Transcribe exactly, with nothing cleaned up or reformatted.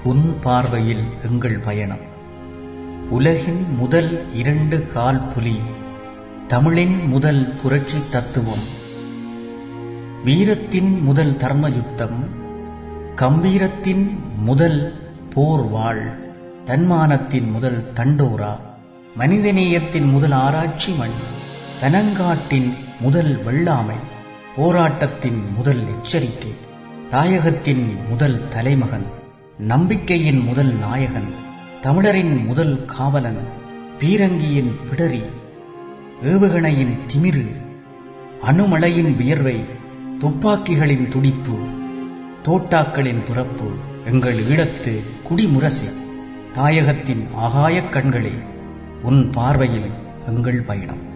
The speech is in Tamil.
உன் பார்வையில் எங்கள் பயணம். உலகின் முதல் இரண்டு கால் புலி, தமிழின் முதல் புரட்சி தத்துவம், வீரத்தின் முதல் தர்மயுத்தம், கம்பீரத்தின் முதல் போர் வாழ், தன்மானத்தின் முதல் தண்டோரா, மனிதநேயத்தின் முதல் ஆராய்ச்சி மண், பனங்காட்டின் முதல் வெள்ளாமை, போராட்டத்தின் முதல் எச்சரிக்கை, தாயகத்தின் முதல் தலைமகன், நம்பிக்கையின் முதல் நாயகன், தமிழரின் முதல் காவலன், பீரங்கியின் பிடரி, ஏவுகணையின் திமிரு, அணுமழையின் வியர்வை, துப்பாக்கிகளின் துடிப்பு, தோட்டாக்களின் பிறப்பு, எங்கள் ஈழத்து குடிமுரசு, தாயகத்தின் ஆகாயக் கண்களே, உன் பார்வையில் எங்கள் பயணம்.